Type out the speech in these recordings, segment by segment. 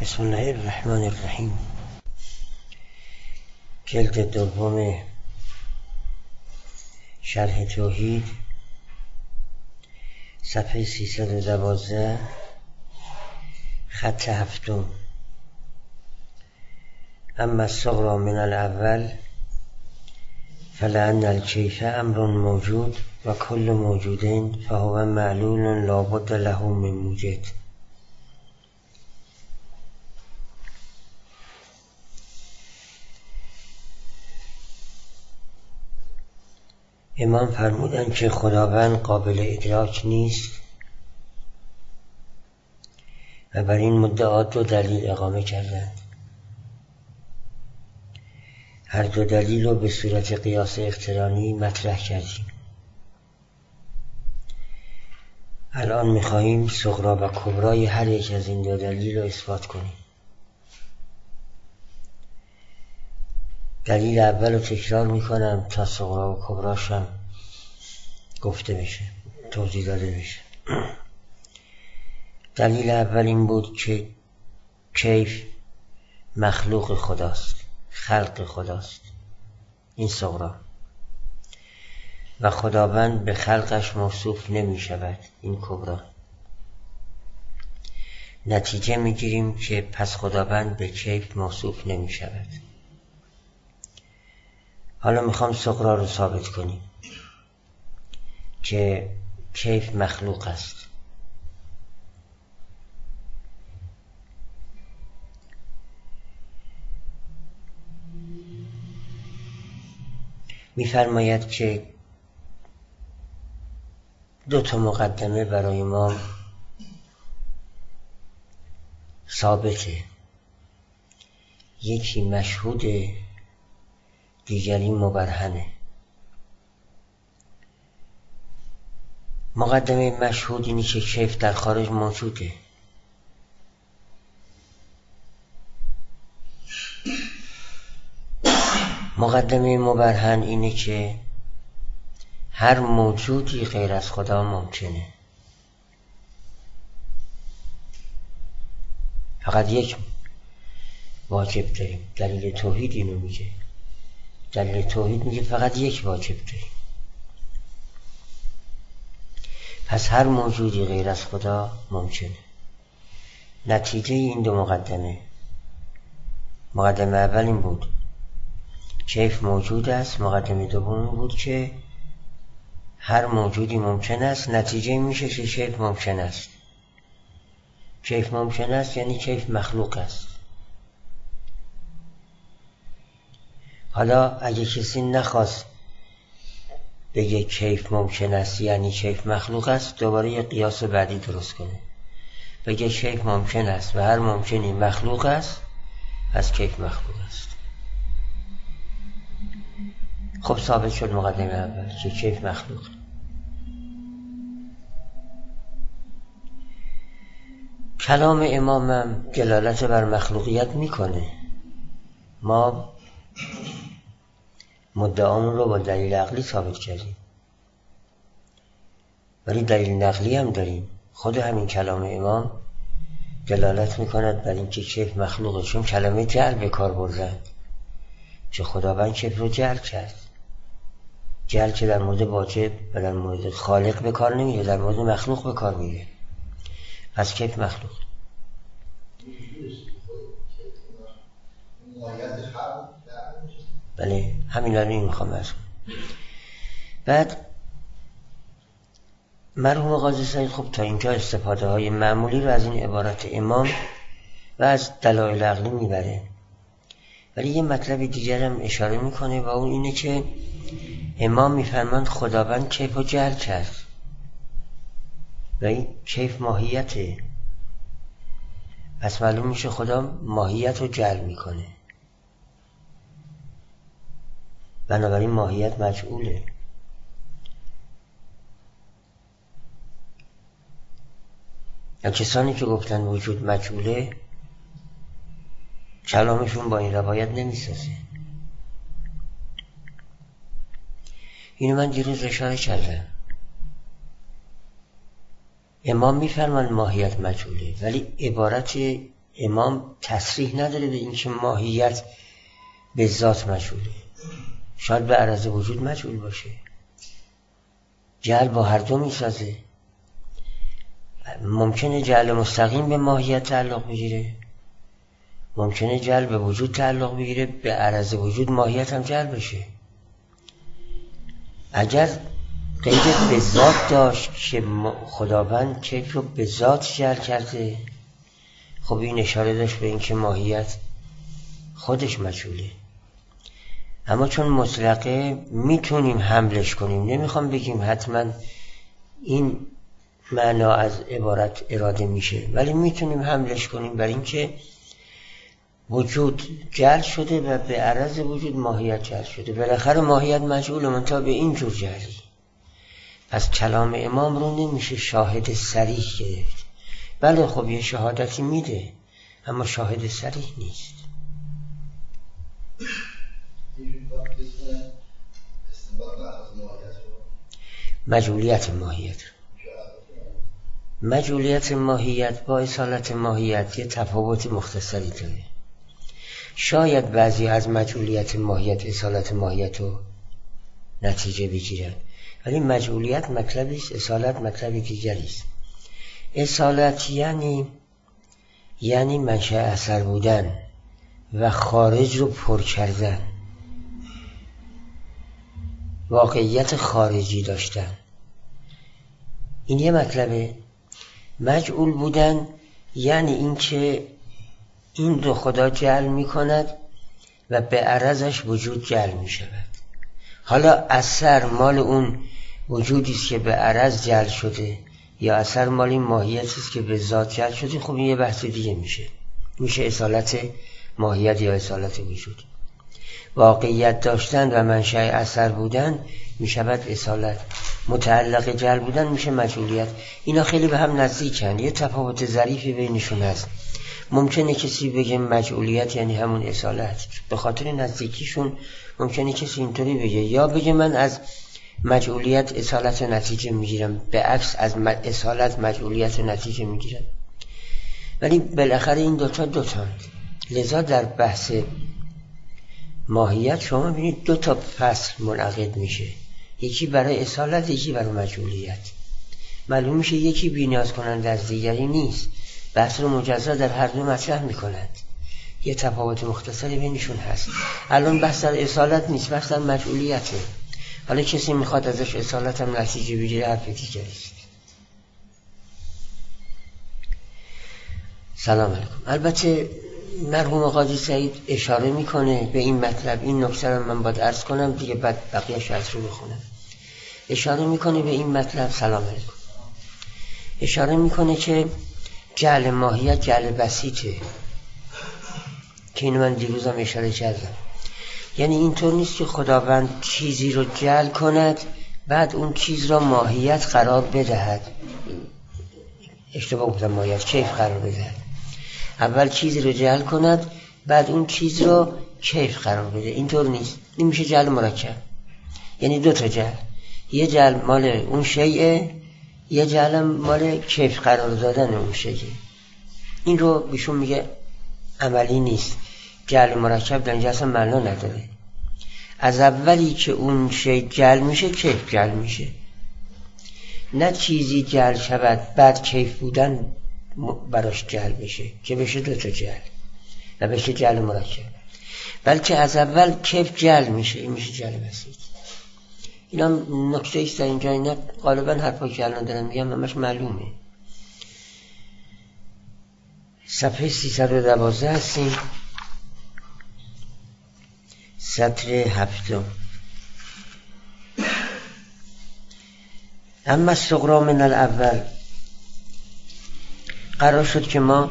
بسم الله الرحمن الرحیم. جلد دوم شرح توحید، صفحه 312، خط هفتم. اما الصغرى من الاول فلأن الكيف امر موجود و كل موجود فهو معلول لا بد له من موجد. امام فرمودند که خداوند قابل ادراک نیست و بر این مدعا دو دلیل اقامه کردند. هر دو دلیل رو به صورت قیاس اقترانی مطرح کردیم. الان می‌خواهیم صغری و کبرای هر یک از این دو دلیل رو اثبات کنیم. دلیل اول رو تکرار میکنم تا صغری و کبراش هم گفته بشه، توضیح داده بشه. دلیل اول این بود که کیف مخلوق خداست، خلق خداست، این صغری، و خداوند به خلقش موصوف نمی شود، این کبری. نتیجه میگیریم که پس خداوند به کیف موصوف نمی شود. حالا میخوام صغری رو ثابت کنیم که کیف مخلوق است. میفرماید که دو تا مقدمه برای ما ثابته، یکی مشهوده، دیگری مبرهنه. مقدمه مشهود اینی که کیف در خارج موجوده. مقدمه مبرهن اینه که هر موجودی غیر از خدا ممکنه. فقط یک واجب داریم. دلیل توحید اینو میگه. دلیل توحید میگه فقط یک واجب داریم. پس هر موجودی غیر از خدا ممکنه. نتیجه این دو مقدمه اول این بود کیف موجود است، مقدمه دوم بود که هر موجودی ممکن است. نتیجه میشه که کیف ممکن است. کیف ممکن است یعنی کیف مخلوق است. حالا اگه کسی نخواست بگه کیف ممکن است یعنی کیف مخلوق است، دوباره یه قیاس بعدی درست کنه، بگه کیف ممکن است و هر ممکنی مخلوق است، پس کیف مخلوق است. خب ثابت شد مقدمه اول که کیف مخلوق. کلام امامم دلالت بر مخلوقیت میکنه. ما مدعامون رو با دلیل عقلی ثابت کردیم، ولی دلیل نقلی هم داریم. خود همین کلام امام دلالت میکند بر اینکه کیف مخلوقه، چون کلمه جعل به کار بردن که خداوند کیف رو جعل کرد. جعل که در مورد واجب و در مورد خالق به کار نمیره، در مورد مخلوق به کار میره. پس کیف مخلوق. بله همین رو میخوام ارز کنم. بعد مرحوم قاضی سعید خب تا اینجا استفاده های معمولی رو از این عبارت امام و از دلایل عقلی میبره، ولی یه مطلب دیگر هم اشاره میکنه و اون اینه که امام میفرماند خداوند کیف رو جعل کرد و این کیف ماهیته. پس معلوم میشه خدا ماهیت رو جعل میکنه، بنابراین ماهیت مجعوله. یا کسانی که گفتن وجود مجعوله، کلامشون با این روایت نمیسازه. اینو من دیروز اشاره کردم. امام میفرمان ماهیت مجهوله، ولی عبارت امام تصریح نداره به اینکه ماهیت به ذات مجهوله، شاید به عرض وجود مجهول باشه. جعل با هر دو میسازه. ممکنه جعل مستقیم به ماهیت تعلق بگیره، ممکنه جعل به وجود تعلق بگیره، به عرض وجود ماهیت هم جعل بشه. اگر قید به ذات داشت که خداوند کیف رو به ذات جعل کرده، خب این اشاره داشت به اینکه ماهیت خودش مجهوله. اما چون مطلقه میتونیم حملش کنیم، نمیخوام بگیم حتما این معنا از عبارت اراده میشه، ولی میتونیم حملش کنیم بر اینکه وجود جعل شده و به عرض وجود ماهیت جعل شده. بالاخره ماهیت مجهوله، منتها به این جور جعلی. پس کلام امام رو نمیشه شاهد صریح گرفت. بله خب یه شهادتی میده، اما شاهد صریح نیست. مجهولیت ماهیت با اصالت ماهیت یه تفاوت مختصری داره. شاید بعضی از مجهولیت ماهیت اصالت ماهیت رو نتیجه بگیرن، ولی مجهولیت مطلبی است، اصالت مطلبی دیگری است. اصالت یعنی منشأ اثر بودن و خارج رو پر کردن، واقعیت خارجی داشتن. این یه مطلبه. مجعول بودن یعنی اینکه این رو خدا جعل می کند و به عرضش وجود جعل می شود. حالا اثر مال اون وجودی است که به عرض جعل شده یا اثر مال این ماهیتی است که به ذات جعل شده، خب این یه بحث دیگه میشه اصالت ماهیت یا اصالت وجود. واقعیت داشتن و منشأ اثر بودن می شود اصالت، متعلق جعل بودن میشه مجهولیت. اینا خیلی به هم نزدیکن، یه تفاوت ظریفی بینشون هست. ممکنه کسی بگه مجهولیت یعنی همون اصالت، به خاطر نزدیکیشون ممکنه کسی اینطوری بگه، یا بگه من از مجهولیت اصالت نتیجه میگیرم، به عکس از اصالت مجهولیت نتیجه میگیرم. ولی بالاخره این دوتا لذا در بحث ماهیت شما ببینید دو تا فصل منعقد میشه، یکی برای اصالت، یکی برای مجهولیت. معلوم میشه یکی بی‌نیاز کننده از دیگری نیست، بحث رو مجزا در هر دو مطرح میکنند، یه تفاوت مختصری بینشون هست. الان بحث در اصالت نیست، بحث در مجهولیته. حالا کسی میخواد ازش اصالت هم نتیجه بگیره، حرف دیگری است. سلام علیکم. البته مرحوم قاضی سعید اشاره میکنه به این مطلب، این نکته رو من باید عرض کنم دیگه، بعد بقیه‌اش عرض رو بخونم. اشاره میکنه به این مطلب، سلام علیکم، اشاره میکنه که جعل ماهیت جعل بسیطه، که اینو من دیروزم اشاره کردم. یعنی اینطور نیست که خداوند چیزی رو جعل کند بعد اون چیز را ماهیت قرار بدهد. اشتباه گفتم، ماهیت کیف قرار بدهد. اول چیزی رو جعل کند بعد اون چیز رو کیف قرار بده، اینطور نیست. این میشه جعل مرکب، یعنی دو تا جعل، یه جعل مال اون شیء، یه جعل مال کیف قرار دادن اون شیء. این رو بهشون میگه عملی نیست. جعل مرکب در اینجا اصلا معنا نداره. از اولی که اون شیء جعل میشه کیف جعل میشه، نه چیزی جعل شود بعد کیف بودن براش جعل بشه که بشه دو تا جعل و بشه جعل مرکب، بلکه از اول کیف جعل میشه، این میشه جعل بسیط. اینا نکته ایست در اینجا. اینا غالبا حرفا که الان دارم میگم همش معلومه. صفحه 312 هستیم، سطر 7. اما الصغری من الاول، قرار شد که ما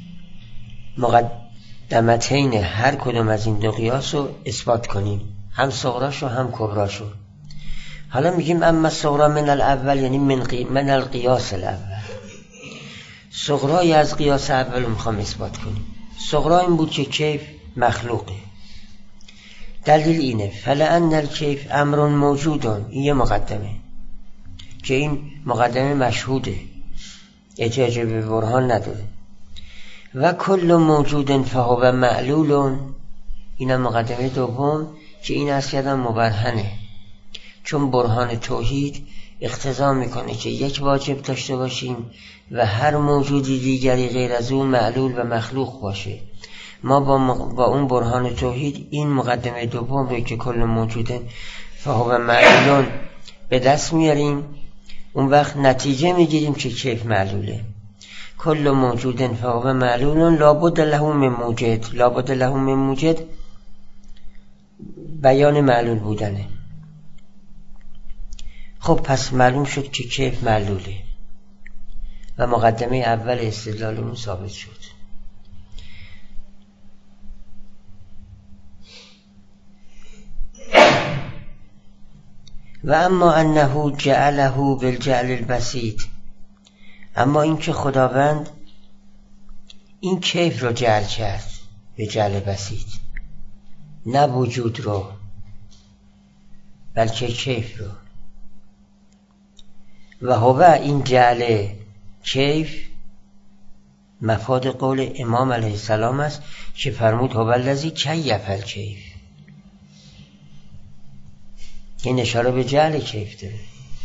مقدمتین هر کدوم از این دو قیاس رو اثبات کنیم، هم صغراشو هم کبراشو. حالا میگیم اما الصغری من الاول، یعنی من القیاس الاول. صغرای از قیاس اول رو میخوام اثبات کنیم. صغرا این بود که کیف مخلوقه. دلیل اینه فلان الکیف امر موجودون، این یه مقدمه که این مقدمه مشهوده، احتیاج به برهان نداره. و کل موجود فهو معلول. این مقدمه دوم که این از کردم مبرهنه، چون برهان توحید اقتضا میکنه که یک واجب داشته باشیم و هر موجودی دیگری غیر از اون معلول و مخلوق باشه. ما با اون برهان توحید این مقدمه دوم رو که کل موجود فهو معلول به دست میاریم، اون وقت نتیجه میگیریم که کیف معلوله. کل موجود فهو معلول لابد له من موجد. لابد له من موجد بیان معلول بودنه. خب پس معلوم شد که کیف معلوله و مقدمه اول استدلالمون ثابت شد. و اما انه جعله بالجعل البسيط، اما این که خداوند این کیف رو جعل کرد به جعل بسیط، نه وجود رو بلکه کیف رو. و هو این جعل کیف مفاد قول امام علیه السلام است که فرمود هو الذی کیف الکیف. این اشاره به جعل کیف داره.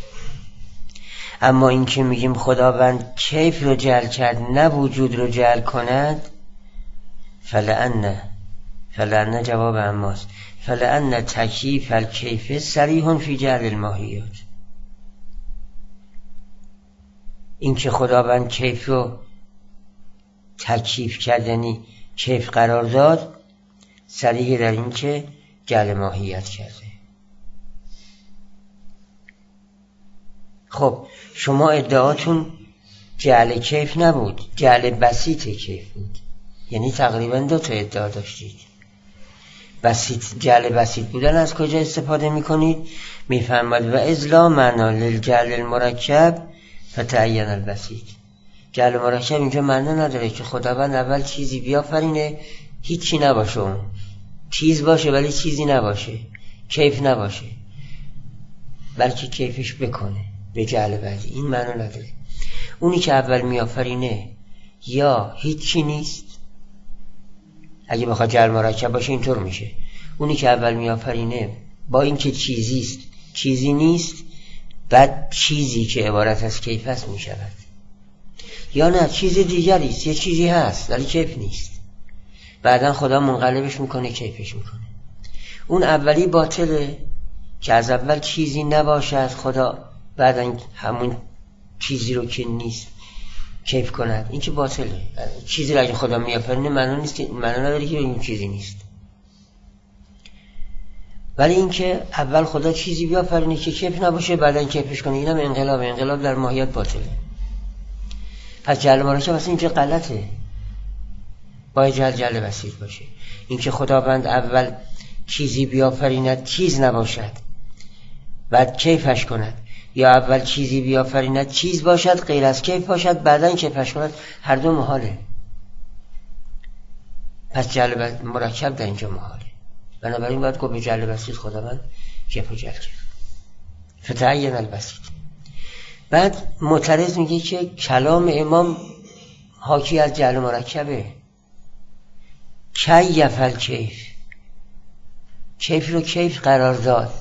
اما این که میگیم خداوند کیف رو جعل کرد نه وجود رو جعل کند، فلأن جواب اماست. فلأن تکییف الکیف صریح فی جعل الماهیات. این که خداوند کیف رو تکییف کرد یعنی کیف قرار داد، صریح در این که جعل ماهیت کرده. خب شما ادعاتون جعل کیف نبود، جعل بسیط کیف بود. یعنی تقریبا 2 تا ادعا داشتید. بسیط، جعل بسیط بودن از کجا استفاده میکنید؟ میفهمد و اذ لا معنا للجعل المرکب فتعین البسیط. جعل مرکب اینجا معنا نداره که خداوند اول چیزی بیافرینه هیچی نباشه، اون چیز باشه ولی چیزی نباشه، کیف نباشه، بلکه کیفش بکنه به جعل بعدی. این معنا نداره. اونی که اول میآفرینه یا هیچی نیست، اگه بخواد جعل مرکب باشه اینطور میشه. اونی که اول میآفرینه با اینکه چیزیست چیزی نیست، بعد چیزی که عبارت از کیف است میشود. یا نه چیز دیگری است، یه چیزی هست ولی کیف نیست، بعدا خدا منقلبش میکنه کیفش میکنه. اون اولی باطله که از اول چیزی نباشد، خدا بعدا همون چیزی رو که نیست کیف کند. این که باطله. چیزی رو اگه خدا میآفرینه معنا نداره که این چیزی نیست. ولی این که اول خدا چیزی بیافرینه که کیف نباشه بعدا کیفش کنه، اینم انقلاب در ماهیت باطله. پس جعل مرکب اصلا اینجا غلطه، باید جعل بسیط باشه. این که خداوند اول چیزی بیافریند چیز نباشد بعد کیفش کند، یا اول چیزی بیافریند چیز باشد غیر از کیف باشد بعدن کیفش کند، هر دو محاله. پس جعل مرکب در اینجا محاله. بنابراین باید گفت به جعل بسیط خداوند کیف و جعل کرد. فتعین البسیط. بعد معترض میگه که کلام امام حاکی از جعل مرکبه. کیف الکیف، کیف رو کیف قرار داد.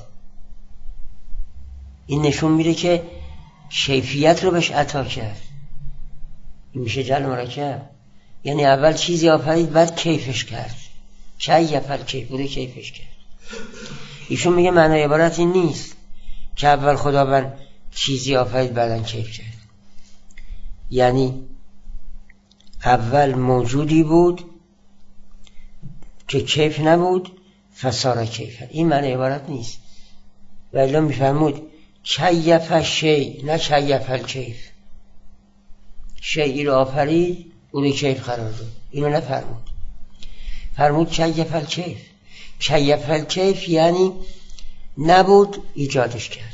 این نشون میده که کیفیت رو بهش عطا کرد. این میشه جعل مرکب. یعنی اول چیزی آفرید بعد کیفش کرد. کیف الکیف بوده کیفش کرد. ایشون میگه معنای عبارت این نیست که اول خداوند چیزی آفرید بعدن کیف کرد. یعنی اول موجودی بود که کیف نبود فصار کیف. این معنی عبارت نیست. و الا میفرمود کیف شی نه کیف الکیف. شیئی رو آفرید اون کیف قرار داد. اینو نفرمود. فرمود کیف الکیف. کیف الکیف یعنی نبود ایجادش کرد،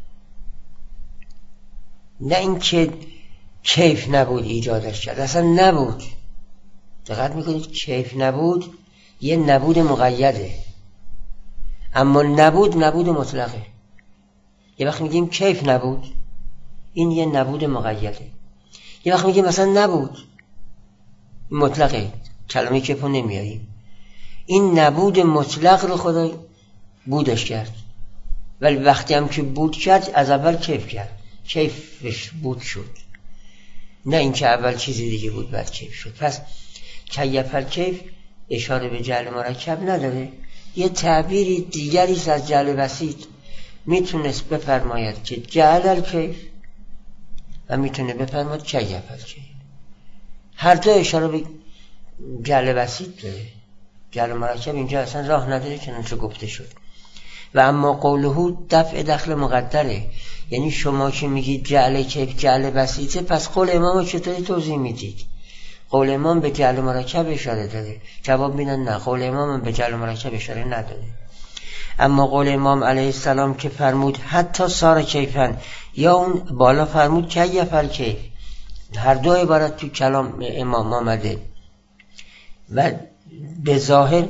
نه اینکه کیف نبود ایجادش کرد. اصلا نبود. دقت میکنید کیف نبود یه نبود مقیده، اما نبود مطلقه. یه وقت میگیم کیف نبود، این یه نبود مقیده. یه وقت میگیم مثلا نبود، مطلقه، کلمه کیف رو نمیاریم. این نبود مطلق رو خدا بودش کرد، ولی وقتی هم که بود کرد از اول کیف کرد، کیفش بود شد، نه اینکه اول چیزی دیگه بود بعد کیف شد. پس کیف الکیف اشاره به جعل مرکب نداره، یه تعبیری دیگری از جعل بسیط میتونست بفرماید که جعل الکیف و میتونه بفرماید کیف الکیف. هر دو اشاره به جعل بسیط داره، جعل مرکب اینجا اصلا راه نداره چنانچه گفته شد. و اما قوله دفع دخل مقدره، یعنی شما که میگید جعل کیف جعل بسیطه، پس قول امام چطوری توضیح میدید؟ قول امام به جعل مرکب اشاره داره. جواب میدن نه، قول امام به جعل مرکب اشاره نداره. اما قول امام علیه السلام که فرمود حتی صار کیفن، یا اون بالا فرمود کیف الکیف، هر دو عبارت تو کلام امام آمده و به ظاهر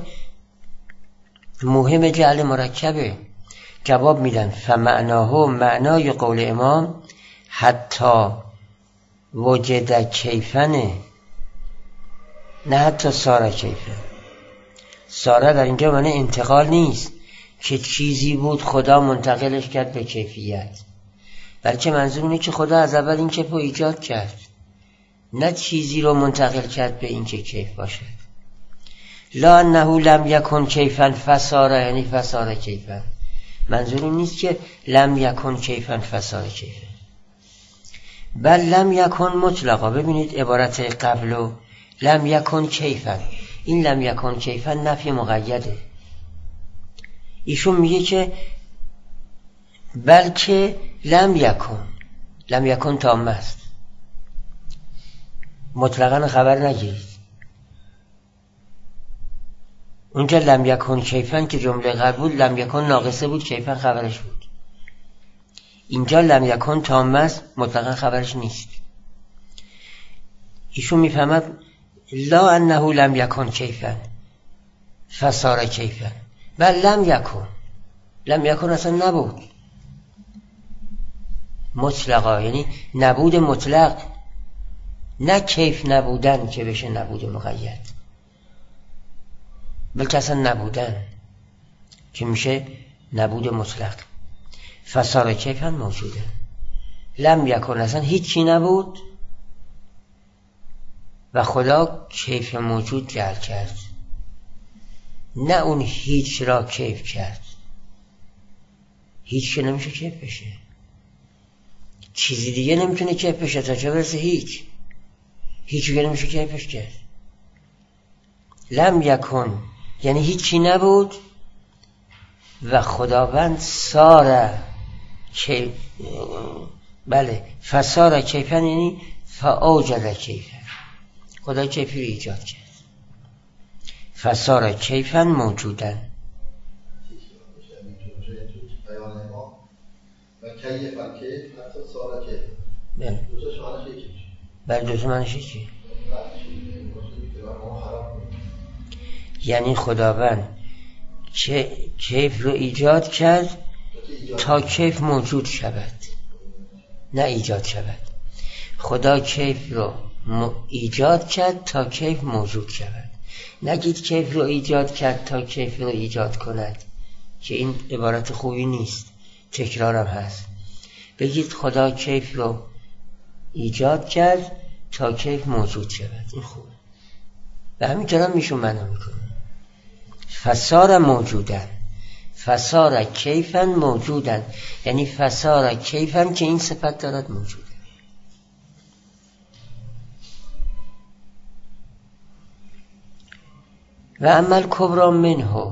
مهم جعل مرکبه. جواب میدن فمعناه، معنای قول امام حتی وجد کیفنه، نه حتی ساره کیفن. ساره در اینجا معنی انتقال نیست که چیزی بود خدا منتقلش کرد به کیفیت، بلکه منظور اینه که خدا از اول این کیف رو ایجاد کرد، نه چیزی رو منتقل کرد به این که کیف باشه. لا انه لم یکن کیفن فساره، یعنی فساره کیفن. منظور این نیست که لم یکن کیفن فساره کیفن، بل لم یکن مطلقا. ببینید عبارت قبلو لم یکن کیفن، این لم یکن کیفن نفی مقیده. ایشون میگه که بلکه لم یکن تام است، مطلقا خبر نگیرید. اونجا لم یکن کیفن که جمله قبل بود لم یکن ناقصه بود، کیفن خبرش بود. اینجا لم یکن تام است، مطلقا خبرش نیست. ایشون میفهمد لا انه لم یکن کیفن فصار کیفن، بل لم یکن اصلا نبود مطلقا، یعنی نبود مطلق، نه کیف نبودن که بشه نبود مقید، بلکه اصلا نبودن که میشه نبود مطلق. فصار کیفن موجوده، لم یکن اصلا هیچی نبود و خدا کیف موجود جعل کرد، نه اون هیچ را کیف کرد. هیچ که نمیشه کیف بشه، چیزی دیگه نمیتونه کیف بشه تا چه برسه هیچ که نمیشه کیفش کرد. لم یکن یعنی هیچی نبود و خداوند ساره بله فساره کیفن، یعنی فاوجد کیفن، خدا کیفی رو ایجاد کرد. فساره کیفن موجودن و کیف الکیف حتی ساره کیف. بله دوتا معنیشه چی؟ یعنی خداوند کیف رو ایجاد کرد تا کیف موجود شود، نه ایجاد شود. خدا کیف رو ایجاد کرد تا کیف موجود شود. نگید کیف رو ایجاد کرد تا کیف رو ایجاد کند، که این عبارت خوبی نیست، تکرارم هست. بگید خدا کیف رو ایجاد کرد تا کیف موجود شود، این خوبه. و همین طور هم میشون معنا میکنه. فسار موجودن، فسار کیفن موجودن، یعنی فسار کیفن که این صفت دارد موجوده. و عمل کبرا منه،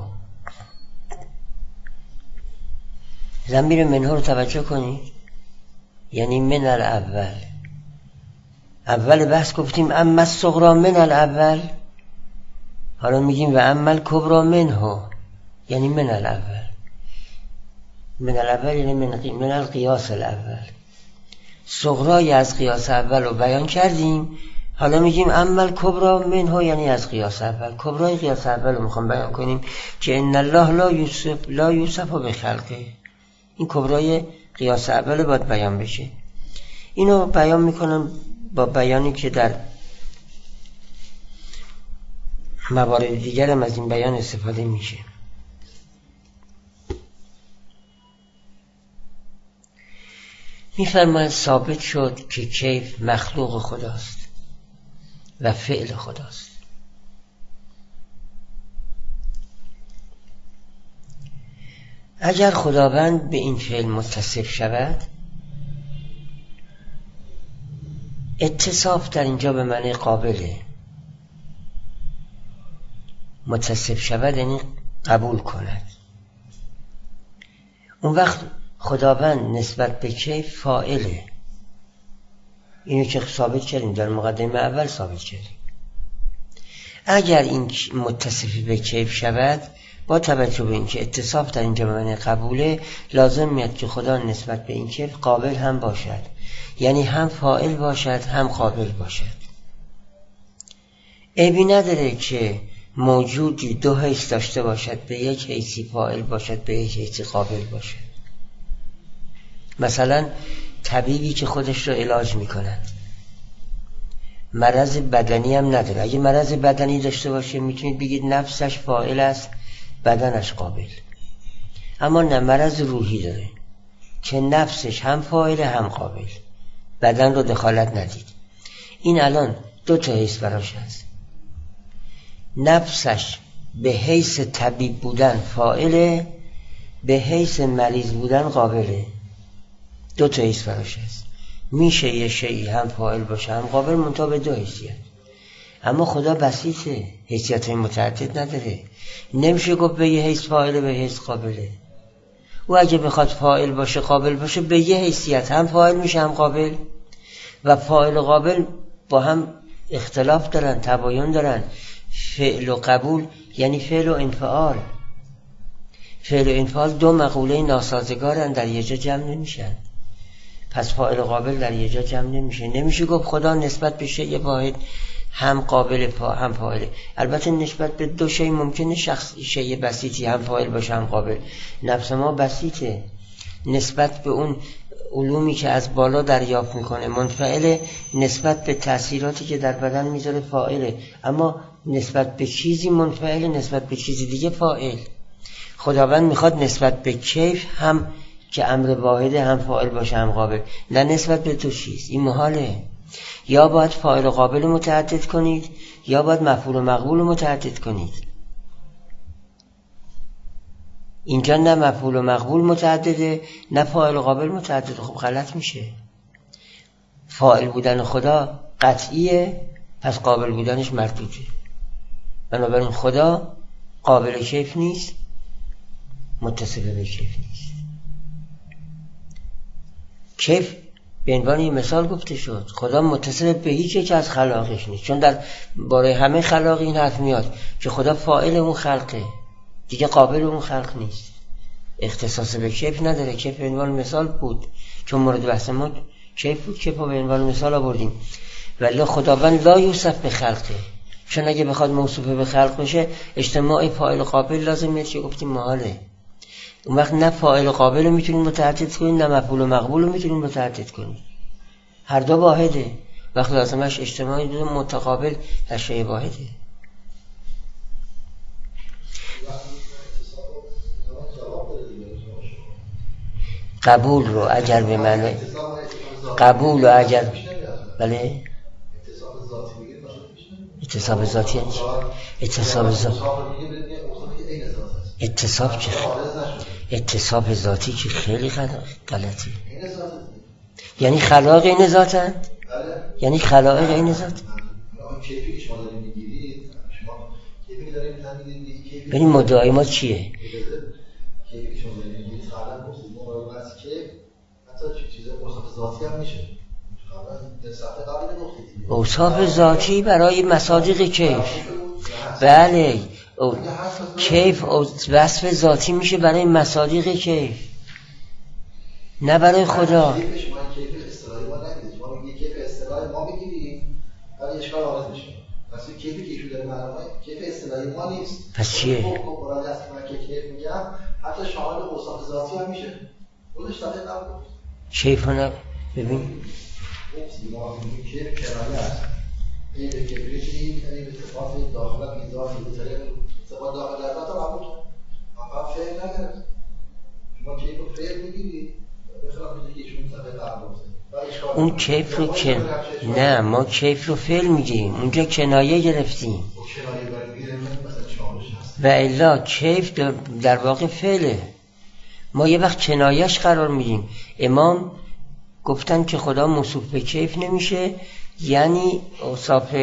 ضمیر منه رو توجه کنید، یعنی من الاول. اول بحث گفتیم اما الصغرا من الاول، حالا میگیم و عمل کبرا منه یعنی من الاول. من الاول یعنی من القیاس الاول. صغرای از قیاس اول رو بیان کردیم، حالا میگیم عمل کبرا منه یعنی از قیاس اول. کبرای قیاس اول رو میخوام بیان کنیم که ان الله لا یوصف بخلقه. این کبرای قیاس اول باید بیان بشه. اینو بیان میکنم با بیانی که در موارد دیگر هم از این بیان استفاده میشه. میفرماید ثابت شد که کیف مخلوق خداست و فعل خداست. اگر خداوند به این فعل متصف شود، اتصاف در اینجا به معنی قابله. متصف شود یعنی قبول کند. اون وقت خداوند نسبت به کیف فاعله. اینو که ثابت کردیم، در مقدمه اول ثابت کردیم. اگر این متصف به کیف شود، با توجه به اینکه اتصاف در اینجا به معنی قبوله، لازم میاد که خدا نسبت به این کیف قابل هم باشد، یعنی هم فاعل باشد هم قابل باشد. عیبی نداره که موجودی دو حیث داشته باشد، به یک حیثی فاعل باشد، به یک حیثی قابل باشد. مثلا طبیبی که خودش رو علاج میکند، مرض بدنی هم نداره. اگه مرض بدنی داشته باشه میتونید بگید نفسش فاعل است، بدنش قابل. اما نه، مرض روحی داره که نفسش هم فاعل هم قابل، بدن رو دخالت ندید. این الان دو تا حیث براش هست. نفسش به حیث طبیب بودن فاعله، به حیث مریض بودن قابله. دو تا حیث براش هست. میشه یه شیئی هم فاعل باشه هم قابل، منتها به دو حیثیت. اما خدا بسیطه، حیثیت متعدد نداره. نمیشه گفت به یه حیث فاعله به حیث قابله. او اگه بخواد فاعل باشه قابل باشه، به یه حیثیت هم فاعل میشه هم قابل. و فاعل و قابل با هم اختلاف دارن، تباین دارن. فعل و قبول یعنی فعل و انفعال. فعل و انفعال دو مقوله ناسازگارن، در یه جا جمع نمیشن. پس فاعل و قابل در یه جا جمع نمیشه. نمیشه گفت خدا نسبت به شیء واحد هم قابل هم فاعله. البته نسبت به دو شیء ممکنه شیء بسیطی هم فاعل باشه هم قابل. نفس ما بسیطه، نسبت به اون علومی که از بالا دریافت میکنه منفعله، نسبت به تأثیراتی که در بدن میذاره فاعله. اما نسبت به چیزی منفعله، نسبت به چیزی دیگه فاعل. خداوند میخواد نسبت به کیف هم که امر واحده هم فاعل باشه هم قابل، نه نسبت به دو چیز. این محاله. یا باید فاعل و قابل متعدد کنید، یا باید مفعول و مقبول متعدد کنید. اینجا نه مفعول و مقبول متعدده، نه فاعل و قابل متعدده. خب غلط میشه. فاعل بودن خدا قطعیه، پس قابل بودنش مردوده. بنابراین خدا قابل کیف نیست، متصف به کیف نیست. کیف به عنوان این مثال گفته شد. خدا متصل به هیچ یک از خلاقش نیست، چون در باره همه خلاق این حرف میاد که خدا فاعل اون خلقه، دیگه قابل اون خلق نیست. اختصاص به کیف نداره. کیف به عنوان مثال بود، چون مورد بحث ما کیف بود، کیف رو به عنوان مثال آوردیم. ولی خداوند لا یوصف به خلقه، چون اگه بخواد موصوف به خلق بشه اجتماع فاعل قابل لازم میاد که گفتیم محاله. اون وقت نه فاعل قابل رو میتونید متعدد کنید، نه مفعول و مقبول رو میتونید متعدد کنید. هر دو واحده. وقت لازمش اجتماعی دو متقابل در شیء واحده. قبول رو اگر به معنی قبول رو اگر بله اتصاب ذاتی یعنی اتصاب ذاتی، اتصاب ذاتی که خیلی غلطی. یعنی خلاق این ذاتن، یعنی خلائق این ذات. کیفی که شما دارید میگیرید، شما کیفی که دارید میگیرید، ببین مدعای ما چیه؟ کیفی که شما دارید میگیرید قبلا گفتید مقایمه از کیف حتی چیز اوصاف ذاتی هم میشه. اوصاف ذاتی برای مصادیق کیف. بله، کیف وصف ذاتی میشه برای مصادیق کیف، نه برای خدا. کیف شما کیف اصطلاحی ما نگیرید، شما میگید کیف اصطلاحی ما بگیرید ولی اشکال وارد میشه. پس کیفی که ایشون داره معنا کیف اصطلاحی ما نیست. پس چیه؟ مراد است که من که کیف میگم حتی شامل اوصاف ذاتی هم میشه. خودش دقیق نبود. کیف نه ببین کیف کنایه است. این به کیفیتی این اتفاق داخل میزان میذاره اتفاق داخل در تا قبول فقط فعل نگرفت شما کیف رو فعل میگیری بخلاف اینکه ایشون صفحه قبل اون کیف رو که نه ما کیف رو فعل میگیم اونجا کنایه گرفتیم و الا کیف در واقع فعله ما یه وقت کنایش قرار میدیم. امام گفتن که خدا موصوف به کیف نمیشه یعنی اوصاف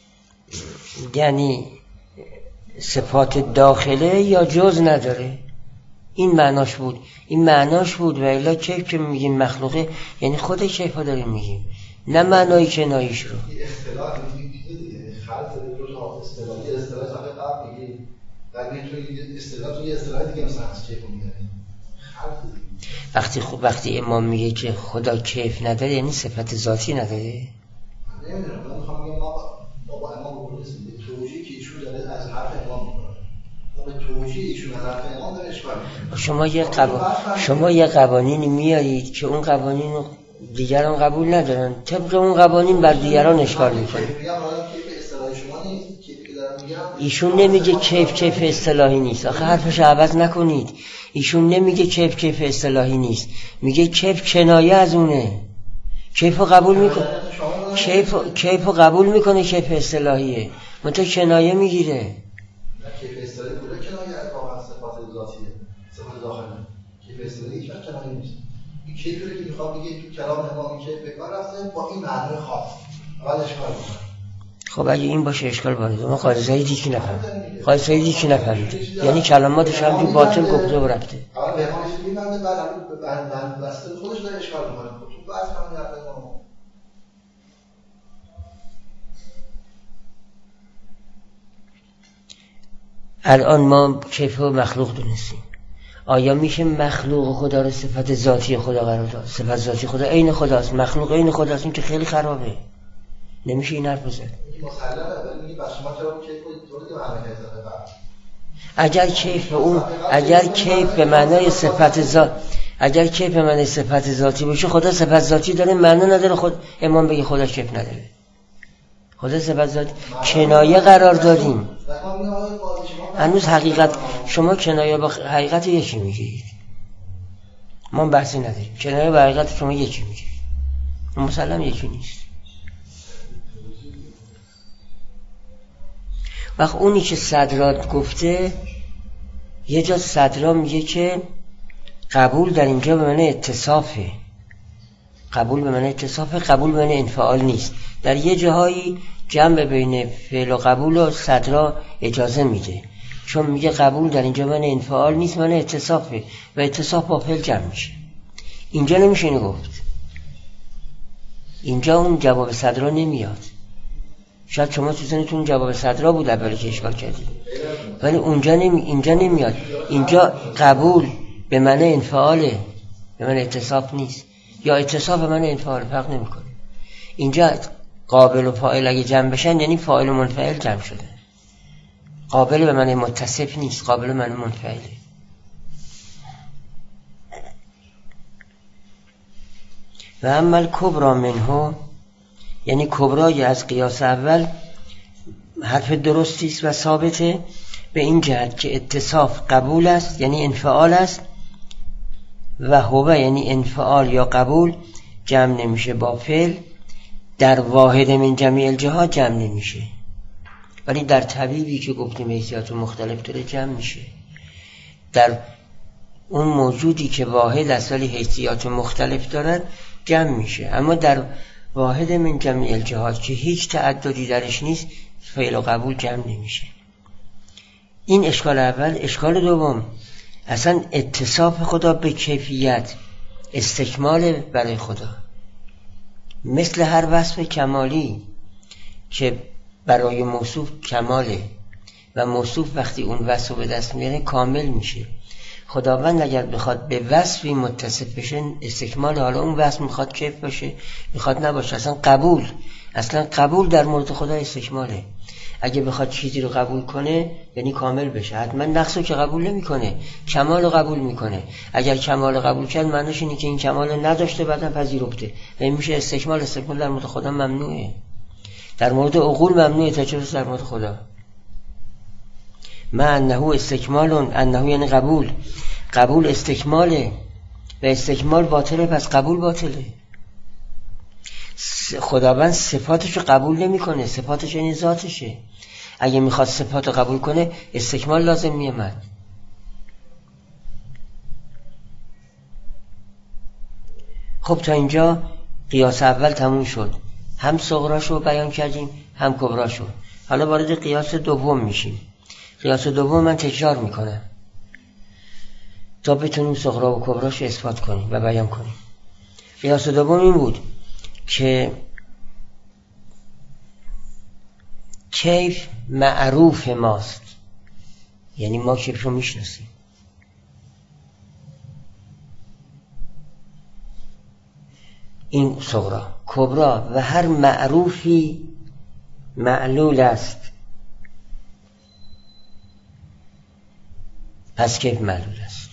یعنی صفات داخله یا جز نداره. این معناش بود و الا کیف که میگیم مخلوقه یعنی خود کیف ها داریم میگیم نه معنای کنایش رو. اصطلاح میگه خلط رو اصطلاحی اصطلاح صفحه قبل میگه بعد میتونی اصطلاح دیگه مثلا از کیف میگه وقتی امام میگه که خدا کیف نداره یعنی صفت ذاتی نداره. نمیدونم من میخوام بگم ما با امام بکنیست توجیه که ایشون داره از حرف امام میکنه به توجیه ایشون از حرف امام داره اشکال میکنه. شما یه قوانینی میارید که اون قوانین رو دیگران قبول ندارن طبق اون قوانین بر دیگران اشکال میکنه. ایشون نمیگه کیف اصطلاحی نیست. آخه حرفش عوض نکنید. ایشون نمیگه کیف اصطلاحی نیست میگه کیف کنایه از اونه. کیفو قبول میکنه کیفو قبول میکنه کیف اصطلاحیه منتها کنایه میگیره. کیف اصطلاحی بوده کنایه از واقعا صفات ذاتیه صفات داخله کیف اصطلاحی هیچ وقت کنایه نیست. این کیفی رو که میخوام بگه تو کلام امام کیف به کار رفته با این معنی خاص اول اشکال میکنه. خب اگه این باشه اشکال وارده ما قاعده دیگه نفهمید یعنی کلماتش هم تو باطل گفته و رفته. اول به همونش میبنده بعد بسته خودش داره اشکال میکنه. تو بعد همون حرف امام الان ما کیف و مخلوق دونستیم. آیا میشه مخلوق خدا رو صفت ذاتی خدا قرار داد؟ صفت ذاتی خدا عین خداست مخلوق عین خداست. این که خیلی خرابه نمیشه این حرف بزن. اگر کیف به معنای صفت ذاتی باشه خدا صفت ذاتی داره معنا نداره خود امام بگه خدا کیف نداره. خدا صفت ذاتی کنایه قرار دادیم. هنوز حقیقت شما کنایه با حقیقت یکی میگید ما بحثی نداریم. کنایه با حقیقت شما یکی میگید مسلم یکی نیست. وقت اونی که صدرات گفته یه جا صدرا میگه که قبول در اینجا به معنی اتصافه. قبول به معنی انفعال نیست. در یه جاهایی جمع بین فعل و قبول و صدرا اجازه میده چون میگه قبول در اینجا به معنی انفعال نیست معنی اتصافه و اتصاف با فعل جمع میشه. اینجا نمیشه اینو گفت. اینجا اون جواب صدرا نمیاد. شاید شما تو ذهنتون جواب صدرا بود اولی که اشکال کردید ولی اینجا نمیاد. اینجا قبول به معنی انفعاله به معنی اتصاف نیست یا اتصاف به معنی انفعال فرق نمیکنه. اینجا قابل و فاعل اگه جمع بشن یعنی فاعل و منفعل جمع شده. قابل به معنی متصف نیست قابل به معنی منفعله. و اما کبرا منه یعنی کبرای از قیاس اول حرف درستی است و ثابته به این جهت که اتصاف قبول است یعنی انفعال است و هو یعنی انفعال یا قبول جمع نمیشه با فعل در واحد من جمیع الجهات جمع نمیشه ولی در طبیبی که گفتیم حیثیات مختلف داره جمع میشه. در اون موجودی که واحد است ولی حیثیات مختلف دارد جمع میشه. اما در واحد من جمیع الجهات که هیچ تعددی درش نیست فعل و قبول جمع نمیشه. این اشکال اول. اشکال دوم اصلا اتصاف خدا به کیفیت استکمال برای خدا مثل هر وصف کمالی که برای موصوف کماله و موصوف وقتی اون وصف به دست میاره کامل میشه. خداوند اگر بخواد به وصفی متصف بشه استکمال حالا اون وصف میخواد کیف باشه میخواد نباشه اصلا قبول در مورد خدا استکماله. اگه بخواد چیزی رو قبول کنه یعنی کامل بشه. حتما نقص رو که قبول نمیکنه کمال رو قبول میکنه. اگر کمال رو قبول کرد معنیش اینه که این کمال رو نداشته بعدم پذیرفته و این میشه استکمال در مورد خدا ممنوعه. در مورد عقول ممنوع تجاوز در مورد خدا. ما انه استکمال، انه یعنی قبول، قبول استکماله و استکمال باطله، پس قبول باطله. خداوند صفاتشو قبول نمیکنه، صفاتش یعنی ذاتشه. اگه میخواد صفاتو قبول کنه استکمال لازم میامد. خب تا اینجا قیاس اول تموم شد، هم صغراشو بیان کردیم هم کبراشو. حالا وارد قیاس دوم میشیم. قیاس دوم من تکرار میکنم تا بتونیم صغرا و کبراشو اثبات کنیم و بیان کنیم. قیاس دوم این بود که کیف معروف ماست، یعنی ما کیف رو میشناسیم. این صغرا. کبرا و هر معروفی معلول است، پس کیف معلول است.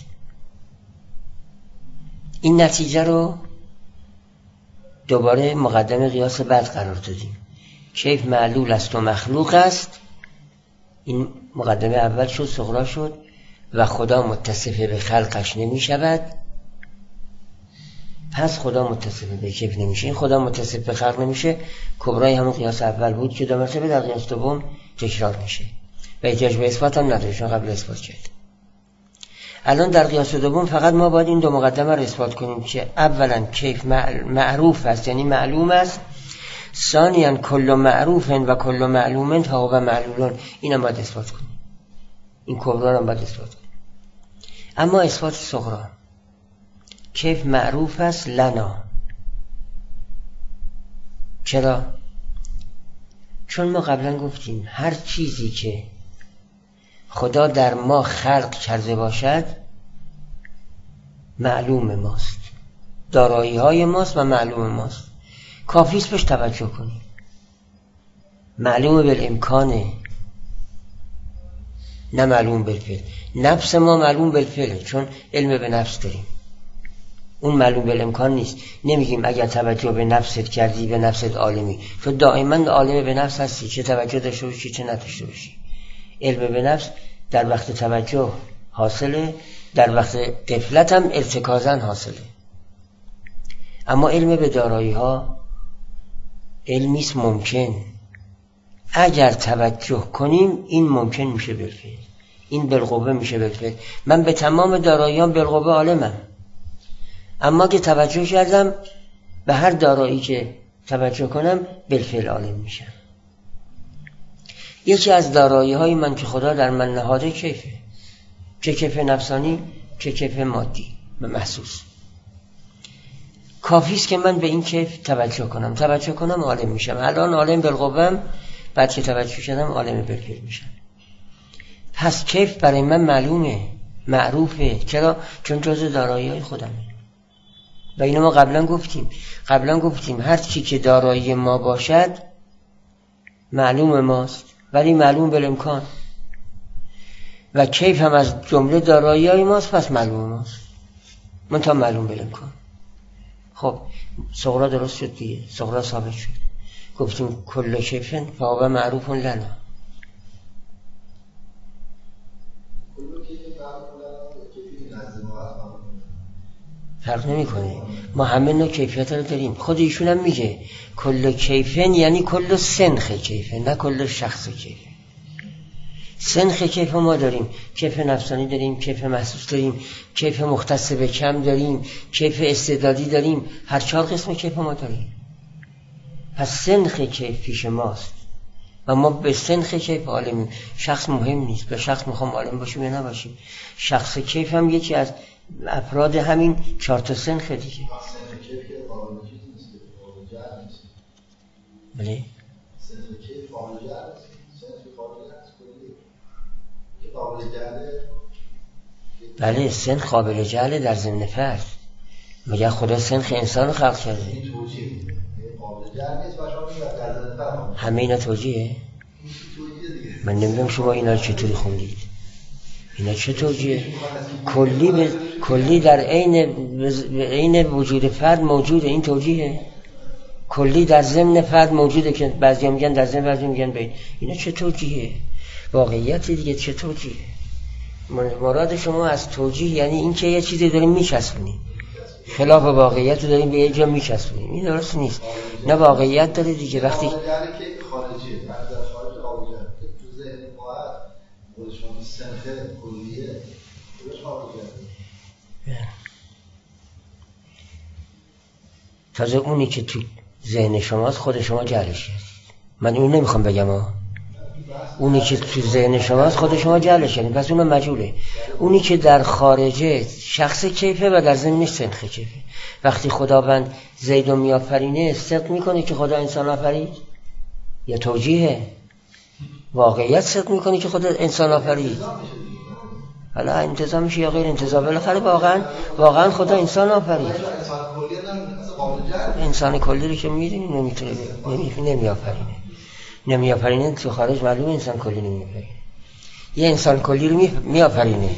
این نتیجه رو دوباره مقدم قیاس بعد قرار دادیم. کیف معلول است و مخلوق است. این مقدمه اول شد، صغرا شد. و خدا متصف به خلقش نمی شود، پس خدا متصف به کیف نمیشه. این خدا متصف به خلق نمیشه کبرای همون قیاس اول بود که دو مرتبه در قیاس دوم تکرار میشه و احتیاج به اثبات هم نداره چون قبل اثبات کرد. الان در قیاس دوم فقط ما باید این دو مقدمه رو اثبات کنیم که اولا کیف معروف است یعنی معلوم است، ثانیاً کل معروف و کل معلوم فهو معلول. اینم باید اثبات کنیم، این کبرا رو باید اثبات کنیم. اما اثبات صغرا، کیف معروف است لنا. چرا؟ چون ما قبلا گفتیم هر چیزی که خدا در ما خلق کرده باشد معلوم ماست، دارایی های ماست و معلوم ماست. کافیست بهش توجه کنیم. معلوم بالامکانه، نه معلوم بالفعل. نفس ما معلوم بالفعله چون علم به نفس داریم، اون معلوم بالامکان نیست. نمیگیم اگر توجه به نفست کردی به نفست عالمی، تو دائما عالم به نفس هستی، چه توجه داشته باشی چه نداشته باشی. علم به نفس در وقت توجه حاصله، در وقت غفلت هم ارتکازاً حاصله. اما علم به دارایی ها علمیست ممکن، اگر توجه کنیم این ممکن میشه بالفعل، این بالقوه میشه بالفعل. من به تمام داراییام بالقوه عالمم، اما که توجه کردم به هر دارایی که توجه کنم بالفعل عالم میشم. یکی از دارایی های من که خدا در من نهاده کیفه، چه کیف نفسانی چه کیف مادی و محسوس. کافیست که من به این کیف توجه کنم عالم میشم. الان عالم بالقوام، بعد که توجه کردم عالم بالفعل میشم. پس کیف برای من معلومه، معروفه. چرا؟ چون جزء دارایی های خودمه. و اینو ما قبلا گفتیم هر چی که دارایی ما باشد معلوم ماست، ولی معلوم بالامکان. و کیف هم از جمله دارایی های ماست، پس معلوم ماست منتها معلوم بالامکان. خب صغرا درست شد دیگه، صغرا ثابت شد. گفتیم کل کیفن فهو معروف لنا. فرق نمی کنه، ما همه نوع کیفیت رو داریم. خود ایشون هم میگه کل کیفن یعنی کل سنخ کیفن، نه کل شخص کیفن. سنخ کیف ما داریم، کیف نفسانی داریم، کیف محسوس داریم، کیف مختص به کم داریم، کیف استعدادی داریم، هر 4 قسم کیف ما داریم. پس سنخ کیف پیش ماست و ما به سنخ کیف عالمیم. شخص مهم نیست، به شخص میخوام عالم باشیم یا نباشیم. شخص کیف هم یکی از افراد همین 4 تا سنخ دیگه. سنخ کیف که قابل چیز نیست، قابل جعل نیست. بله؟ سنخ کیف قابل جعل نیست. سنخ قابل جعل نیست که قابل جعله. بله سنخ قابل جعله در ضمن فرد. مگر خدا سنخ انسان رو خلق کرده؟ این توجیه قابل جعل نیست و شما میگه در ضمن فرد. همه اینا توجیهه؟ من نمیدونم شما اینا رو چطوری خوندید. اینا چه توجیه؟ کلی در عین وجود فرد موجوده. این توجیهه؟ کلی در ضمن فرد موجوده که بعضی میگن در ضمن، بعضی میگن بین. اینا چه توجیهه؟ واقعیت دیگه چه توجیهه؟ مراد شما از توجیه یعنی این که یه چیزی داریم میچسبونیم، خلاف واقعیت رو داریم به یه جا میچسبونیم. این درست نیست. نه واقعیت داره دیگه. وقتی که خارجیه در خارج آوجه تو ذهن باید خودشون سنخه کلیه خودش آوجه تازه اونی که تو ذهن شماست خود شما جلشه. من اون نمیخوام بگم اونی که تو ذهن شماست خود شما جلشه، پس اونم مجهوله. اونی که در خارجه شخص کیفه و در ضمنش سنخ کیفه. وقتی خداوند زید رو میآفرینه صدق میکنه که خدا انسان آفرید یا توجیهه؟ واقعیت صدق میکنه که خدا انسان آفرید؟ حالا انتزاع میشه یا غیر انتزاع، بالاخره واقعا خدا انسان آفرید. انسان کلی رو که میدونیم نمیتونه نمیآفرینه. تو خارج معلومه انسان کلی نمیآفرینه. یه انسان کلی رو میآفرینه.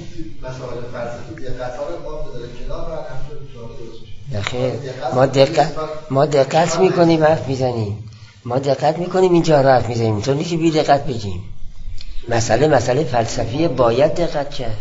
ما دقت میکنیم حرف میزنیم. ما دقت میکنیم اینجا حرف میزنیم. اینطوری که بی دقت بگیم. مسئله فلسفی باید دقت کرد.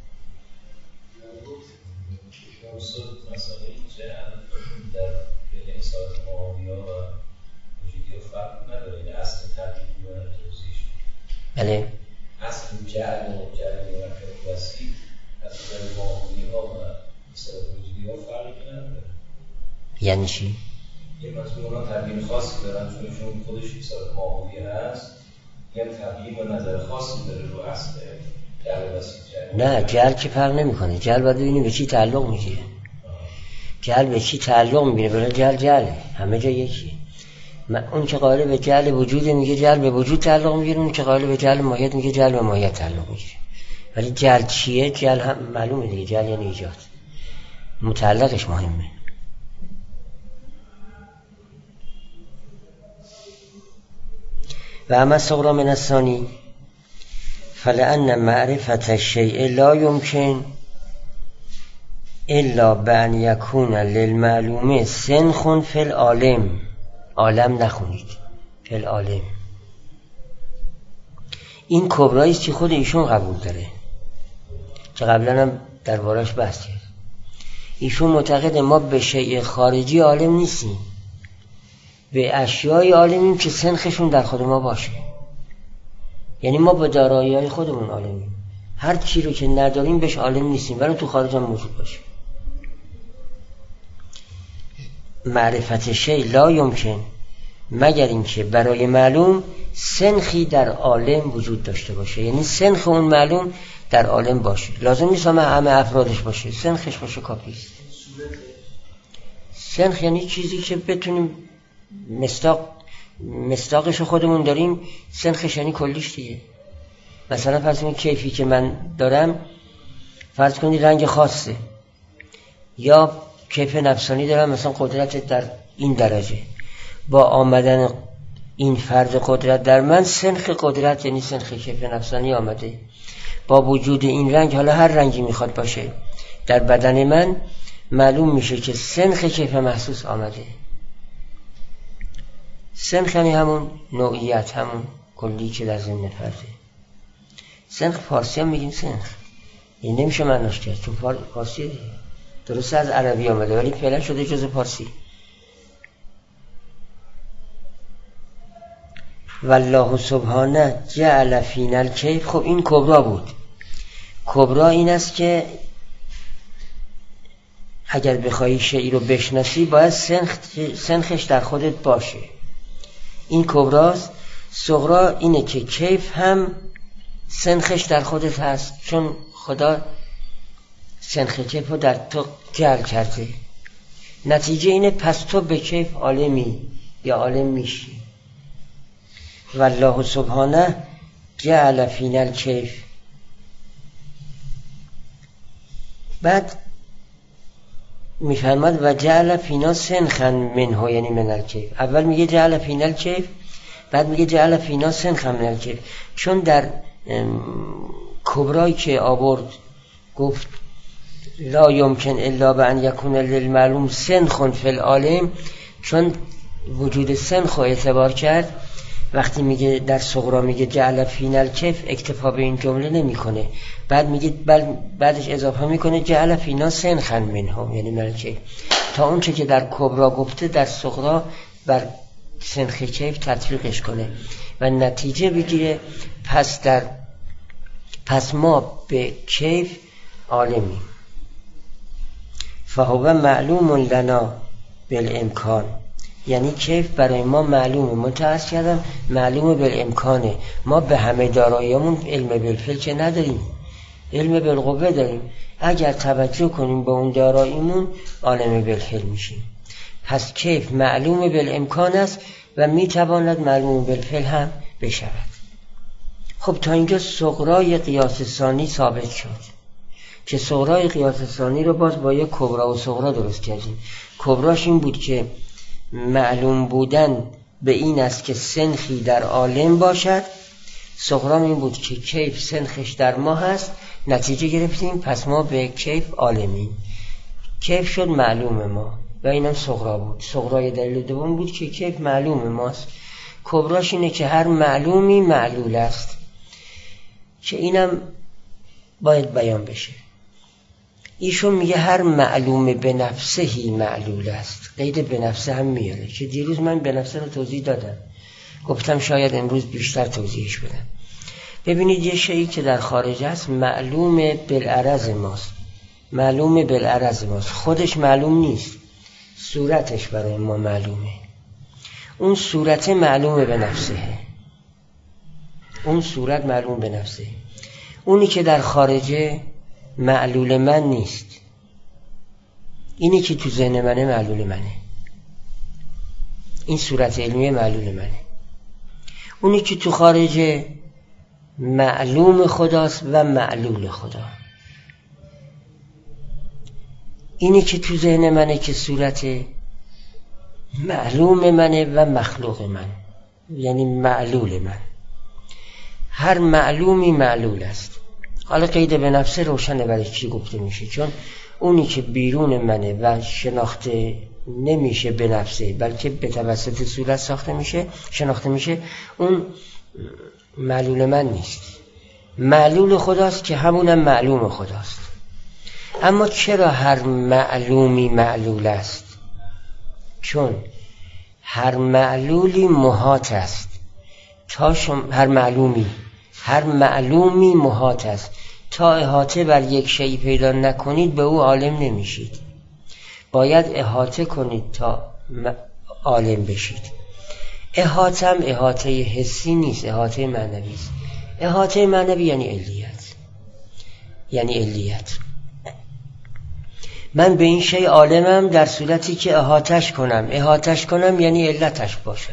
بله. اصل جعل و جعل وسیع از نظر ماهوی ها و اصطلاح وجودی ها فرقی نداره. یعنی چی؟ یه مطمئن تبیین خاصی دارن چون خودش اصطلاح ماهوی هست، یه تبیین و نظر خاصی داره رو اصل جعل وسیع. نه جعل که فرق نمی کنه. جعل باید ببینیم به چی تعلق میگیره. جعل به چی تعلق میگیره؟ برای جعله همه جا یکی. اون که قائل به جعل وجود میگه جعل به وجود تعلق میگیره، اون که قائل به جعل ماهیت میگه جعل به ماهیت تعلق میگیره. ولی جعل چیه؟ جعل هم معلومه دیگه. جعل یعنی ایجاد، متعلقش مهمه. و اما صغرا من الثانی فلأن معرفت الشیء لا يمكن الا بأن يكون للمعلوم سنخ فی العالم. عالم نخونید، فی العالم. این کبرایی است که خود ایشون قبول داره که قبلا هم دربارش بحث کرد. ایشون معتقد ما به شیء خارجی عالم نیستیم، به اشیای عالمیم که سنخشون در خود ما باشه. یعنی ما به دارایی‌های خودمون عالمیم، هر چی رو که نداریم بهش عالم نیستیم ولی تو خارج هم موجود باشه. معرفت شیء لا یمکن مگر اینکه برای معلوم سنخی در عالم وجود داشته باشه. یعنی سنخ اون معلوم در عالم باشه. لازم نیست همه افرادش باشه، سنخش باشه کافیست. سنخ یعنی چیزی که بتونیم مصداقش خودمون داریم. سنخش یعنی کلیش دیگه. مثلا فرض کنید کیفی که من دارم، فرض کنید رنگ خاصه، یا کیف نفسانی دارم، مثلا قدرت در این درجه. با آمدن این فرد قدرت در من، سنخ قدرت یعنی سنخ کیف نفسانی آمده. با وجود این رنگ، حالا هر رنگی میخواد باشه، در بدن من معلوم میشه که سنخ کیف محسوس آمده. سنخ یعنی همون نوعیت، همون کلی که در ضمن فرده. سنخ فارسی هم میگیم سنخ، این نمیشه معناش کرد چون فارسی دیگه. درسته از عربی آمده ولی فعلا شده جز فارسی. والله سبحانه جعل فینا الکیف. خب این کبرا بود. کبرا این است که اگر بخوایی شیئی رو بشناسی باید سنخش در خودت باشه. این کبراست. صغرا اینه که کیف هم سنخش در خودت هست، چون خدا سنخ کیف رو در تو جعل کرده. نتیجه اینه پس تو به کیف عالمی یا عالم میشی. والله سبحانه جعل فینا الکیف. بعد میفرماد و جعل فینا سنخا منه، یعنی من الکیف. اول میگه جعل فینا الکیف، بعد میگه جعل فینا سنخا من الکیف. چون در کبرایی که آورد گفت لا یمکن الا بان یکون للمعلوم سنخ فی العالم، چون وجود سنخ رو اعتبار کرد، وقتی میگه در صغرا میگه جعل فینا الکیف اکتفا به این جمله نمیکنه، بعد میگه بعدش اضافه میکنه جعل فینا سنخا منهم، یعنی من الکیف، تا اون چه که در کبرا گفته در صغرا بر سنخ کیف تطبیقش کنه و نتیجه بگیره. پس ما به کیف عالمیم. فهو معلوم لنا بالامکان، یعنی کیف برای ما معلومه. متعرض کردم معلومه بالامکانه. ما به همه داراییمون علم بالفعل که نداریم، علم بالقوه داریم. اگر توجه کنیم به اون داراییمون عالم بالفعل میشیم. پس کیف معلوم بالامکان است و میتواند معلوم بالفعل هم بشود. خب تا اینجا صغرای قیاس ثانی ثابت شد که صغرای قیاس ثانی رو باز با یک کبرا و صغرا درست کردیم. کبراش این بود که معلوم بودن به این است که سنخی در عالم باشد، صغرا این بود که کیف سنخش در ما هست. نتیجه گرفتیم پس ما به کیف عالمیم. کیف شد معلوم ما و اینم صغرا بود. صغرای دلیل دوم بود که کیف معلوم ماست. کبراش اینه که هر معلومی معلول است، که اینم باید بیان بشه. ایشون میگه هر معلوم به نفسهی معلول است. قید به نفسه هم میاره که دیروز من به نفسه رو توضیح دادم، گفتم شاید امروز بیشتر توضیحش بدم. ببینید یه شیئی که در خارج است معلوم بالعرض ماست، معلوم بالعرض ماست، خودش معلوم نیست، صورتش برای ما معلومه. اون صورت معلوم به نفسه، اون صورت معلوم به نفسه. اونی که در خارجه معلول من نیست، اینی که تو ذهن منه معلول منه. این صورت علمی معلول منه. اونی که تو خارجه معلوم خداست و معلول خدا. اینی که تو ذهن منه که صورت معلوم منه و مخلوق من، یعنی معلول من. هر معلومی معلول است. حالا قید به نفسه روشنه برای چی گفته میشه، چون اونی که بیرون منه و شناخته نمیشه به نفسه بلکه به توسط صورت ساخته میشه، شناخته میشه، اون معلول من نیست، معلول خداست که همونم معلوم خداست. اما چرا هر معلومی معلول است؟ چون هر معلولی محاط است. هر معلومی محاط است. تا احاطه بر یک شیء پیدا نکنید به او عالم نمیشید. باید احاطه کنید تا عالم بشید. احاطه هم احاطه حسی نیست، احاطه معنوی است. احاطه معنوی یعنی علیت. من به این شیء عالمم در صورتی که احاطش کنم یعنی علتش باشم.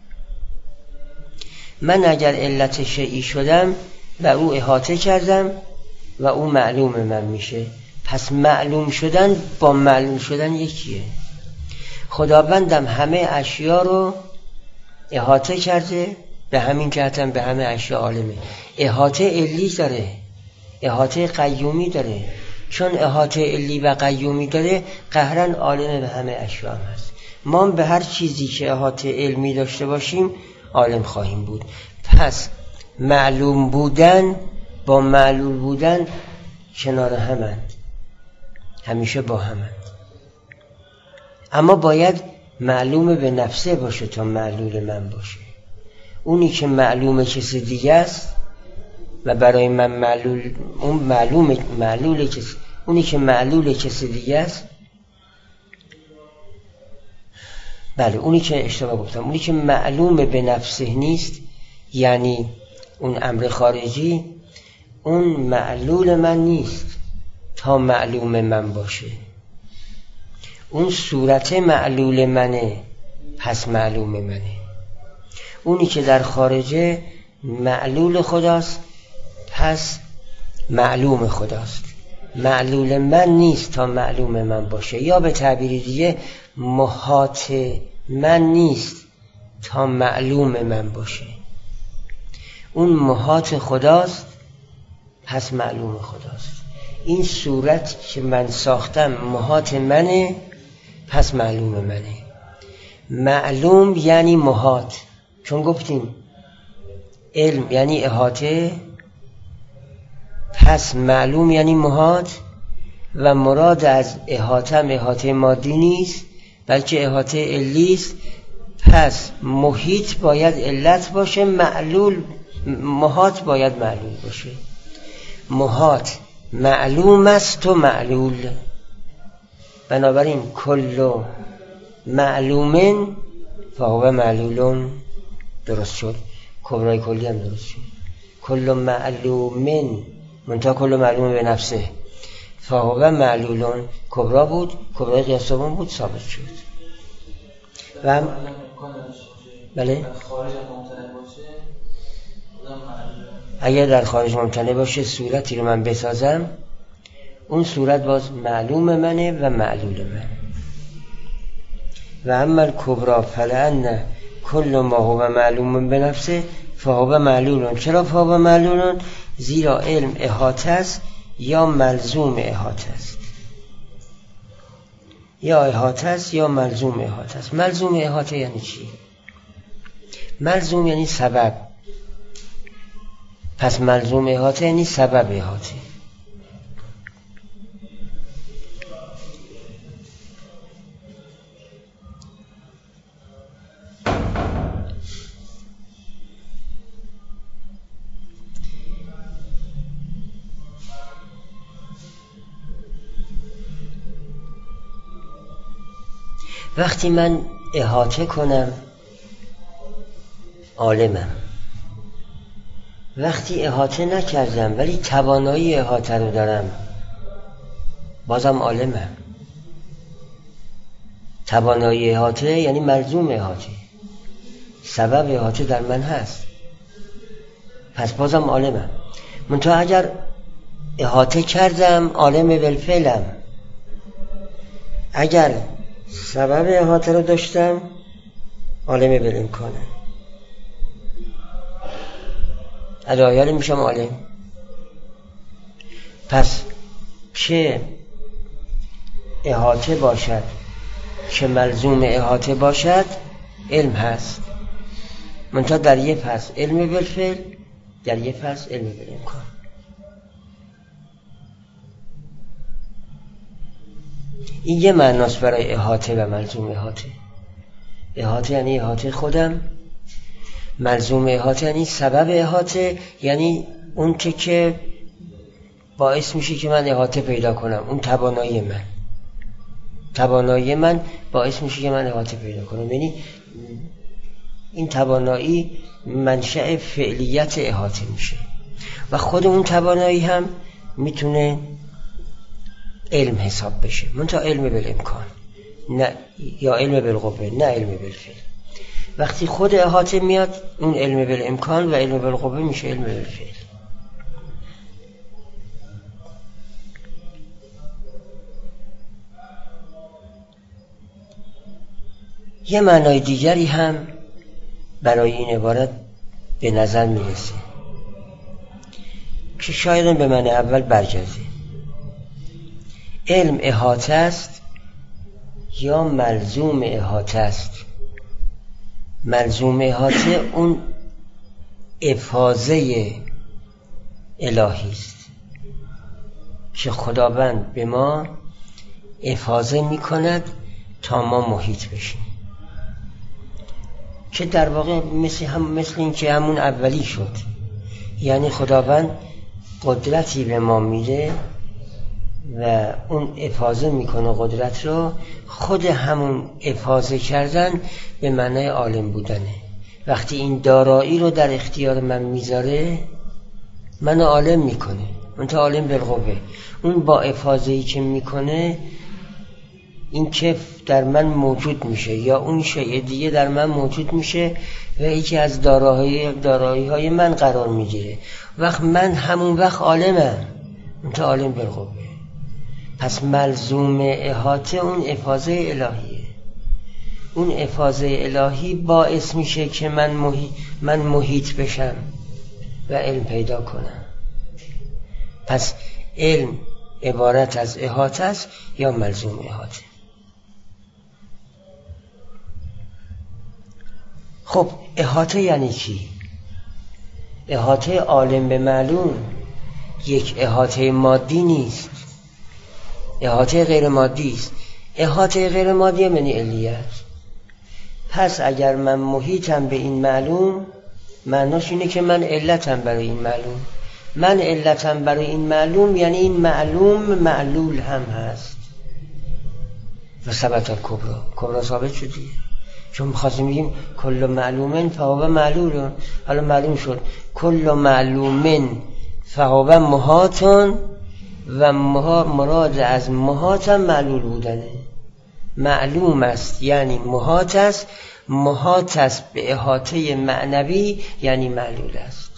من اگر علت شیئی شدم و او احاطه کردم و او معلوم من میشه. پس معلوم شدن با معلوم شدن یکیه. خداوندم همه اشیا رو احاطه کرده، به همین جهتم به همه اشیا عالمه. احاطه علی داره، احاطه قیومی داره. چون احاطه علی و قیومی داره قهرن عالم به همه اشیا هم هست. ما به هر چیزی که احاطه علمی داشته باشیم عالم خواهیم بود. پس معلوم بودن با معلول بودن کنار همند، همیشه با همند. اما باید معلوم به نفسه باشه تا معلول من باشه. اونی که معلوم کسی دیگه است و برای من معلول، اون معلول کسی، اونی که معلول کسی دیگه است، بله اونی که اشتباه گفتم، اونی که معلوم به نفسه نیست، یعنی اون امر خارجی، اون معلول من نیست تا معلوم من باشه. اون صورت معلول منه، پس معلوم منه. اونی که در خارجه معلول خداست، پس معلوم خداست. معلول من نیست تا معلوم من باشه، یا به تعبیر دیگه محاط من نیست تا معلوم من باشه. اون محاط خداست، پس معلوم خداست. این صورت که من ساختم محاط منه، پس معلوم منه. معلوم یعنی محاط، چون گفتیم علم یعنی احاطه، پس معلوم یعنی محاط و مراد از احاطه هم احاطه مادی نیست بلکه احاطه علی است. پس محیط باید علت باشه، محاط باید معلول باشه. محاط معلوم است و معلول، بنابراین کل معلومن فهو معلولون. درست شد، کبرای کلی هم درست شد. کل معلومن منتها کل معلوم به نفسه فهو معلولون. کبرا بود، کبرای قیاسمون بود، ثابت شد. و هم بله اگر در خارج ممتنع باشه صورتی رو من بسازم، اون صورت باز معلوم منه و معلول من. و اما الکبرا فلان کل ما هو معلوم به نفسه فهو معلولون. چرا فهو معلولون؟ زیرا علم احاطه است یا ملزوم احاطه است، یا احاطه است یا ملزوم احاطه است. ملزوم احاطه یعنی چی؟ ملزوم یعنی سبب، پس ملزوم احاطه یعنی سبب احاطه. وقتی من احاطه کنم عالمم، وقتی احاطه نکردم ولی توانایی احاطه رو دارم بازم عالمم. توانایی احاطه یعنی ملزوم احاطه، سبب احاطه در من هست، پس بازم عالمم. منتها اگر احاطه کردم عالم بالفعلم، اگر سبب احاطه رو داشتم عالم بالامکانم، علایال میشم عالم. پس چه احاطه باشد چه ملزوم احاطه باشد علم هست، منتها در یه پس علم بالفعل، در یه پس علم بالامکان. این یه معناست برای احاطه و ملزوم احاطه. احاطه یعنی احاطه خودم، ملزوم احاطه یعنی سبب احاطه، یعنی اون که باعث میشه که من احاطه پیدا کنم، اون توانایی من باعث میشه که من احاطه پیدا کنم. یعنی این توانایی منشأ فعلیت احاطه میشه و خود اون توانایی هم میتونه علم حساب بشه، منتها علم بالامکان نه، یا علم بالقوه نه علم بالفعل. وقتی خود احاطه میاد اون علم بالامکان و علم بالقوه میشه علم بالفعل. یه معنای دیگری هم برای این عبارت به نظر میرسه که شاید به معنی اول برگرده. علم احاطه است یا ملزوم احاطه است. ملزوم احاطه اون افاضه الهی است که خداوند به ما افاضه میکند تا ما محیط بشیم، که در واقع مثل این که همون اولی شد. یعنی خداوند قدرتی به ما میده و اون افاضه میکنه قدرت رو. خود همون افاضه کردن به معنای عالم بودنه. وقتی این دارایی رو در اختیار من میذاره منو عالم میکنه، منتها عالم بالقوه. اون با افاضه‌ای که میکنه این کف در من موجود میشه یا اون شیء دیگه در من موجود میشه و یکی از دارایی های من قرار میگیره. وقت من همون وقت عالمم، منتها عالم بالقوه. پس ملزوم احاطه اون افاضه الهیه. اون افاضه الهی باعث میشه که من محیط بشم و علم پیدا کنم. پس علم عبارت از احاطه است یا ملزوم احاطه. خب احاطه یعنی چی؟ احاطه عالم به معلوم یک احاطه مادی نیست، احاطه غیر مادی است. احاطه غیر مادی یعنی علیت. پس اگر من محیطم به این معلوم، معناش اینه که من علتم برای این معلوم. من علتم برای این معلوم یعنی این معلوم معلول هم هست. و ثبت الکبرا، کبرا ثابت شدی. چون می‌خواستیم بگیم کل معلومن فهو معلول، حالا معلوم شد کل معلومن فهو محاطن و مراد از محاط هم معلول بودنه. معلوم است یعنی محاط است، محاط است به احاطه معنوی یعنی معلول است.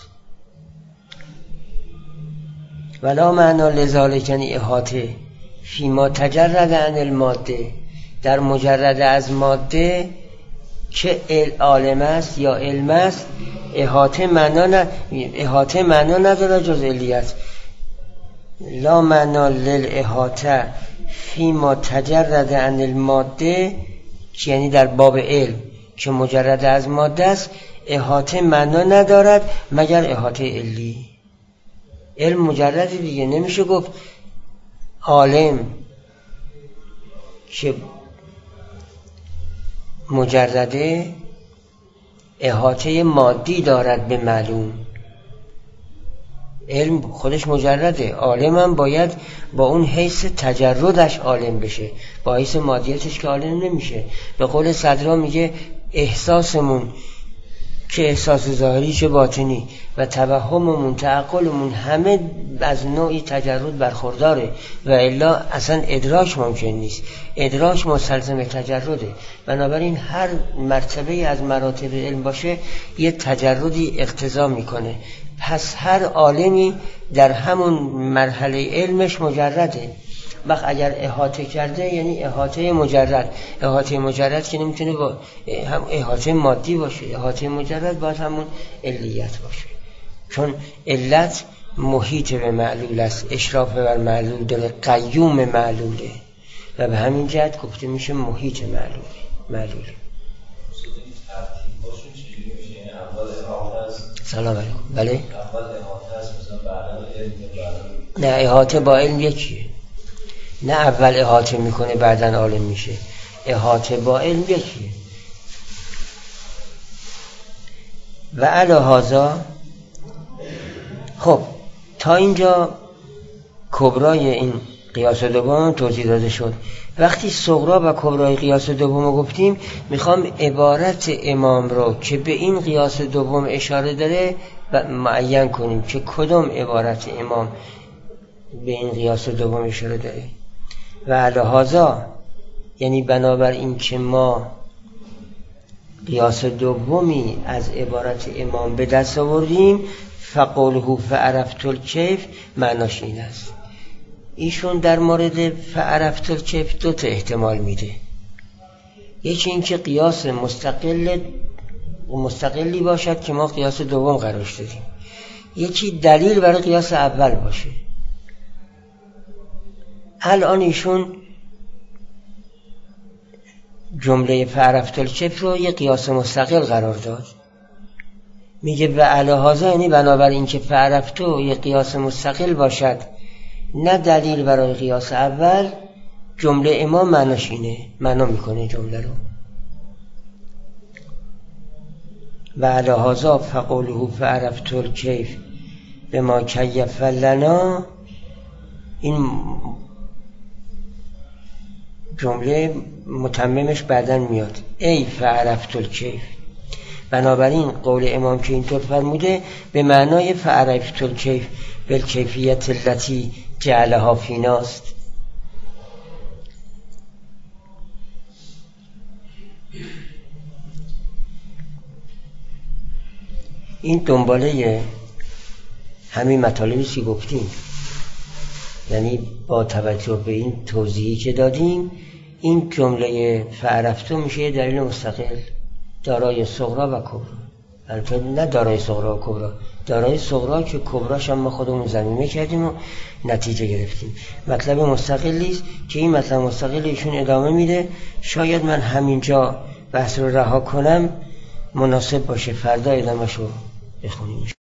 ولا معنا لذالک یعنی احاطه فیما تجرد عن الماده، در مجرد از ماده که عالم است یا علم است، احاطه معنا نداره جز علیت. لا معنا للاحاطه فیما تجرد عن الماده، یعنی در باب علم که مجرد از ماده است، احاطه معنا ندارد مگر احاطه علی. علم مجرد دیگه، نمیشه گفت عالم که مجرده احاطه مادی دارد به معلوم. علم خودش مجرده، عالم هم باید با اون حیث تجردش عالم بشه، با حیث مادیتش که عالم نمیشه. به قول صدرا میگه احساسمون که احساس ظاهری چه باطنی و توهممون تعقلمون همه از نوعی تجرد برخورداره و الا اصلا ادراک ممکن نیست. ادراک مستلزم تجرده. بنابراین هر مرتبه از مراتب علم باشه یه تجردی اقتضا میکنه. پس هر عالمی در همون مرحله علمش مجرده. وقت اگر احاطه کرده یعنی احاطه مجرد. احاطه مجرد که نمیتونه با هم احاطه مادی باشه، احاطه مجرد باید همون علیت باشه، چون علت محیط به معلول است، اشراف بر معلول داره، قیوم معلوله و به همین جهت گفته میشه محیط معلول. سلام علیکم. بله؟ اول احاطه است مثلا بعدا علم، نه احاطه با علم یکیه. نه اول احاطه میکنه بعدن عالم میشه. احاطه با علم یکیه. و علی هذا، خب تا اینجا کبرای این قیاس دوم توضیح داده شد. وقتی صغرا و کبرای قیاس دوم رو گفتیم، میخوام عبارت امام رو که به این قیاس دوم اشاره داره معین کنیم که کدوم عبارت امام به این قیاس دوم اشاره داره. و علی هذا یعنی بنابر این که ما قیاس دومی از عبارت امام به دست آوردیم، فقوله فعرفت الکیف معناش این است. ایشون در مورد فعرفت الکیف دو تا احتمال میده. یکی این که قیاس مستقلی باشد که ما قیاس دوم قرارش دادیم، یکی دلیل برای قیاس اول باشه. الان ایشون جمله فعرفت الکیف رو یه قیاس مستقل قرار داد. میگه و علی هذا یعنی بنابر این که فعرفتو یه قیاس مستقل باشد نه دلیل برای قیاس اول، جمله امام معناش اینه، معنا میکنه جمله رو. و علی هذا فقوله فعرفت الکیف بما کیف لنا، این جمله متممش بعدن میاد، ای فعرفت الکیف. بنابراین قول امام که اینطور فرموده به معنای فعرفت الکیف بالکیفیت التي جعلها فیناست. این دنباله همین مطالبی که گفتیم، یعنی با توجه به این توضیحی که دادیم، این جمله فعرفتو میشه دلیل مستقل دارای صغرا و کبرا. البته نه دارای صغرا و کبرا، دارای صغرا که کبراش هم ما خودمون ضمیمه کردیم و نتیجه گرفتیم. مطلب مستقلی است که این مطلب مستقل ایشون ادامه میده. شاید من همینجا بحث رو رها کنم مناسب باشه فردا ادامه‌شو بخونیم.